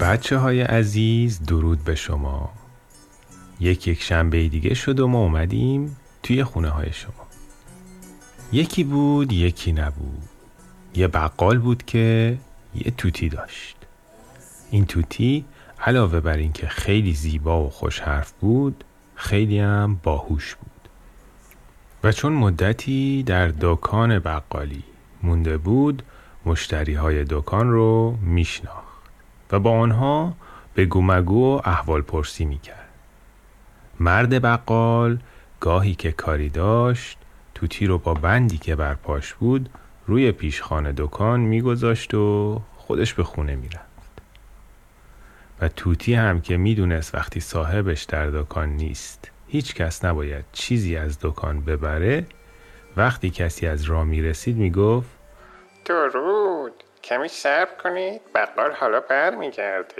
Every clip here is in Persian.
بچه‌های عزیز، درود به شما. یک شنبه دیگه شد و ما اومدیم توی خونه های شما. یکی بود یکی نبود. یه بقال بود که یه توتی داشت. این توتی علاوه بر این که خیلی زیبا و خوش حرف بود، خیلی هم باهوش بود. و چون مدتی در دکان بقالی مونده بود، مشتری های دکان رو میشناخت و با آنها به گومگو و احوال پرسی میکرد. مرد بقال گاهی که کاری داشت، توتی رو با بندی که بر پاش بود روی پیشخان دکان میگذاشت و خودش به خونه میرفت. و توتی هم که میدونست وقتی صاحبش در دکان نیست هیچ کس نباید چیزی از دکان ببره، وقتی کسی از راه میرسید میگفت درود، کمی صبر کنید، بقال حالا برمیگرده.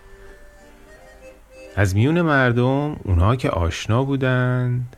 از میون مردم اونها که آشنا بودند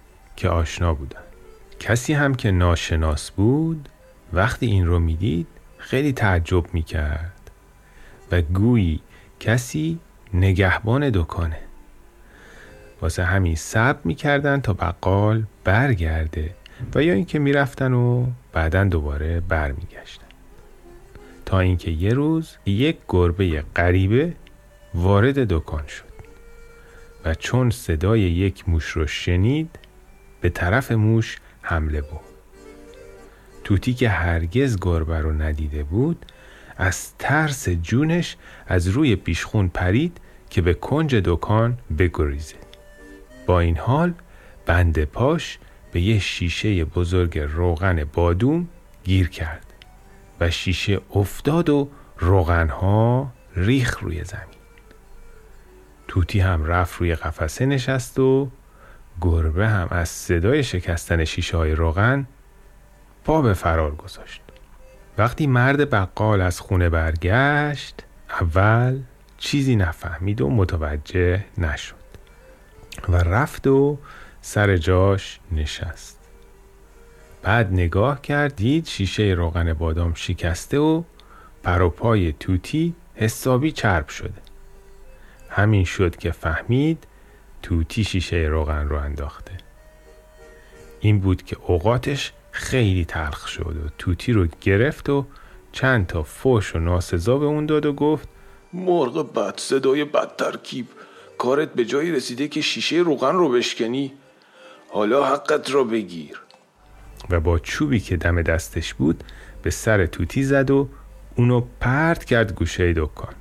کسی هم که ناشناس بود وقتی این رو میدید خیلی تعجب میکرد و گویی کسی نگهبان دکانه. واسه همین صبر میکردن تا بقال برگرده و یا اینکه میرفتن و بعدن دوباره برمیگشتن، تا اینکه یه روز یک گربه غریبه وارد دکان شد و چون صدای یک موش رو شنید به طرف موش حمله بود. توتی که هرگز گربه رو ندیده بود از ترس جونش از روی پیشخون پرید که به کنج دکان بگریزه. با این حال بند پاش به یه شیشه بزرگ روغن بادوم گیر کرد و شیشه افتاد و روغنها ریخت روی زمین. توتی هم رفت روی قفسه نشست و گربه هم از صدای شکستن شیشه های روغن پا به فرار گذاشت. وقتی مرد بقال از خونه برگشت اول چیزی نفهمید و متوجه نشد و رفت و سر جاش نشست. بعد نگاه کرد دید شیشه روغن بادام شکسته و پر و پای توتی حسابی چرب شده. همین شد که فهمید توتی شیشه روغن رو انداخته. این بود که اوقاتش خیلی تلخ شد و توتی رو گرفت و چند تا فحش و ناسزا به اون داد و گفت مرغ بد صدای بد ترکیب، کارت به جایی رسیده که شیشه روغن رو بشکنی، حالا حقت رو بگیر. و با چوبی که دم دستش بود به سر توتی زد و اونو پرت کرد گوشه دکان.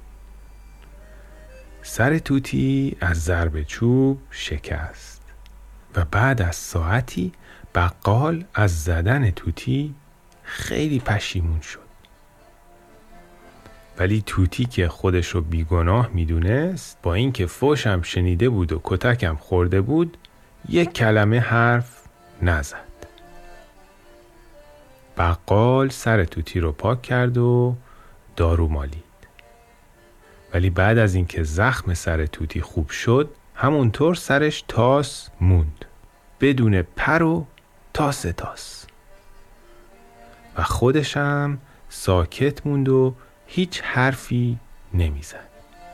سر توتی از ضرب چوب شکست و بعد از ساعتی بقال از زدن توتی خیلی پشیمون شد. ولی توتی که خودش رو بیگناه میدونست، با اینکه فحشم شنیده بود و کتکم خورده بود، یک کلمه حرف نزد. بقال سر توتی رو پاک کرد و دارو مالید. ولی بعد از اینکه زخم سر توتی خوب شد همونطور سرش تاس موند، بدون پر و تاس و خودش هم ساکت موند و هیچ حرفی نمیزد.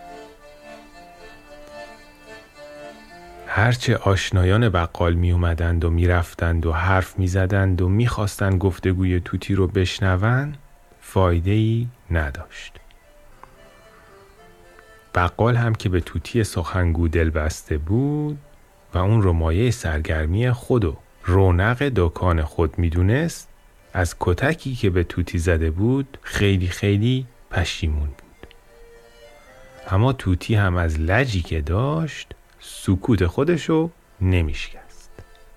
هرچه آشنایان بقال می اومدند و می رفتند و حرف می زدند و می خواستند گفتگوی توتی رو بشنون، فایده‌ای نداشت. بقال هم که به توتی سخنگو دل بسته بود و اون رو مایه سرگرمی خود و رونق دکان خود می دونست، از کتکی که به توتی زده بود خیلی خیلی پشیمون بود. اما توتی هم از لجی که داشت سکوت خودشو نمیشکست.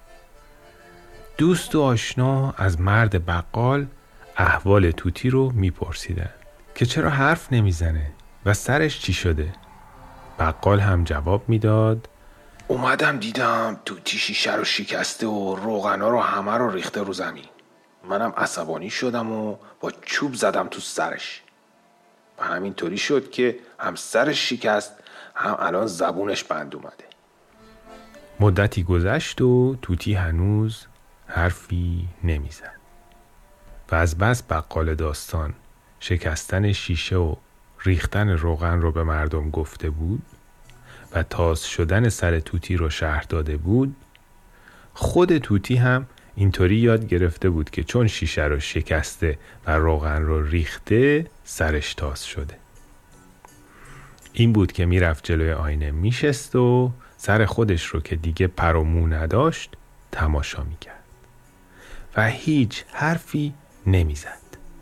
دوست و آشنا از مرد بقال احوال توتی رو میپرسیدن که چرا حرف نمیزنه و سرش چی شده. بقال هم جواب میداد اومدم دیدم توتی شیشه رو شکسته و روغنا رو همه رو ریخته رو زمین. منم عصبانی شدم و با چوب زدم تو سرش و همینطوری شد که هم سرش شکست هم الان زبونش بند اومده. مدتی گذشت و توتی هنوز حرفی نمیزد و از بس بقال داستان شکستن شیشه و ریختن روغن رو به مردم گفته بود و تاس شدن سر توتی رو شرح داده بود، خود توتی هم اینطوری یاد گرفته بود که چون شیشه رو شکسته و روغن رو ریخته سرش تاس شده. این بود که میرفت جلوی آینه میشست و سر خودش رو که دیگه پر و مو نداشت تماشا میکرد و هیچ حرفی نمیزد.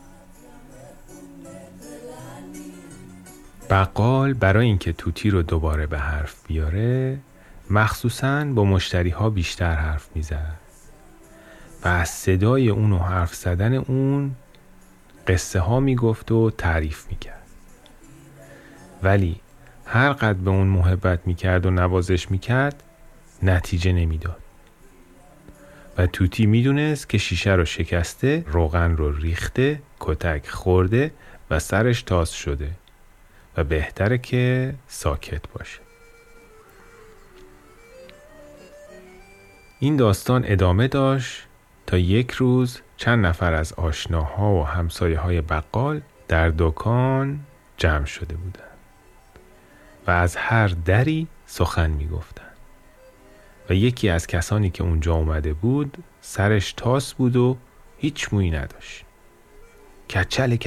بقال برای اینکه توتی رو دوباره به حرف بیاره مخصوصاً با مشتری ها بیشتر حرف میزد و از صدای اون و حرف زدن اون قصه ها میگفت و تعریف میکرد. ولی هر قدر به اون محبت میکرد و نوازش میکرد نتیجه نمیداد و توتی میدونست که شیشه رو شکسته، روغن رو ریخته، کتک خورده و سرش تاس شده و بهتره که ساکت باشه. این داستان ادامه داشت تا یک روز چند نفر از آشناها و همسایه های بقال در دکان جمع شده بودند و از هر دری سخن می گفتن و یکی از کسانی که اونجا اومده بود سرش تاس بود و هیچ مویی نداشت. کچل.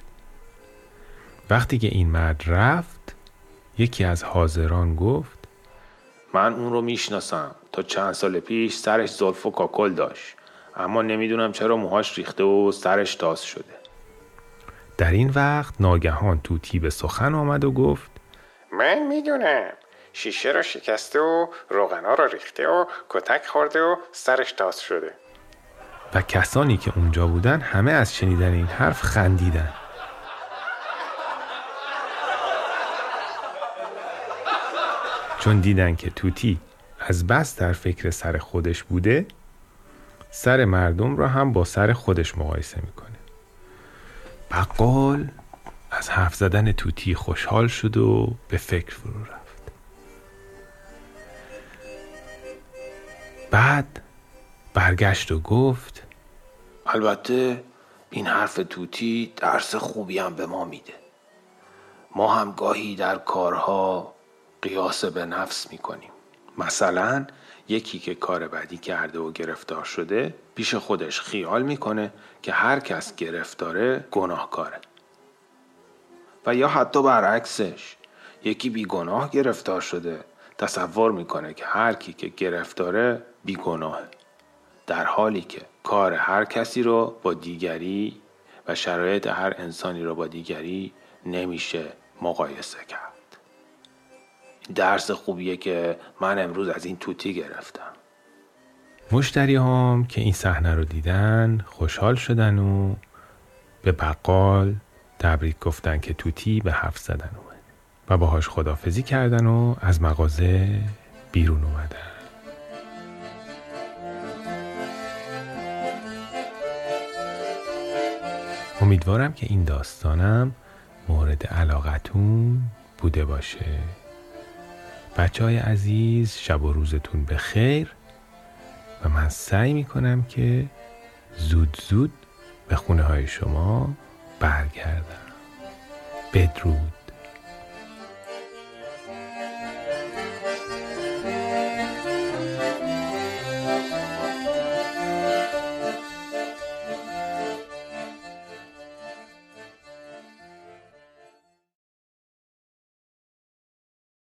وقتی که این مرد رفت یکی از حاضران گفت من اون رو میشناسم. تا چند سال پیش سرش زلف و کاکل داشت، اما نمیدونم چرا موهاش ریخته و سرش تاس شده. در این وقت ناگهان توتی به سخن آمد و گفت من میدونم، شیشه رو شکسته و روغنا رو ریخته و کتک خورده و سرش تاس شده. و کسانی که اونجا بودن همه از شنیدن این حرف خندیدن. چون دیدن که توتی از بس در فکر سر خودش بوده، سر مردم را هم با سر خودش مقایسه میکنه. بقال از حرف زدن توتی خوشحال شد و به فکر فرو رفت. بعد برگشت و گفت البته این حرف توتی درس خوبی هم به ما میده. ما هم گاهی در کارها قیاس به نفس میکنیم. مثلا یکی که کار بدی کرده و گرفتار شده پیش خودش خیال میکنه که هر کس گرفتاره گناهکاره. و یا حتی برعکسش، یکی بیگناه گرفتار شده تصور میکنه که هر کی که گرفتاره بیگناهه، در حالی که کار هر کسی رو با دیگری و شرایط هر انسانی رو با دیگری نمیشه مقایسه کرد. درس خوبیه که من امروز از این توتی گرفتم. مشتری هم که این صحنه رو دیدن خوشحال شدن و به بقال تبریک گفتن که توتی به حرف زدن اومد و باهاش خداحافظی کردن و از مغازه بیرون اومدن. امیدوارم که این داستانم مورد علاقتون بوده باشه. بچه‌های عزیز، شب و روزتون بخیر و من سعی میکنم که زود زود به خونه های شما برگردم. بدرود.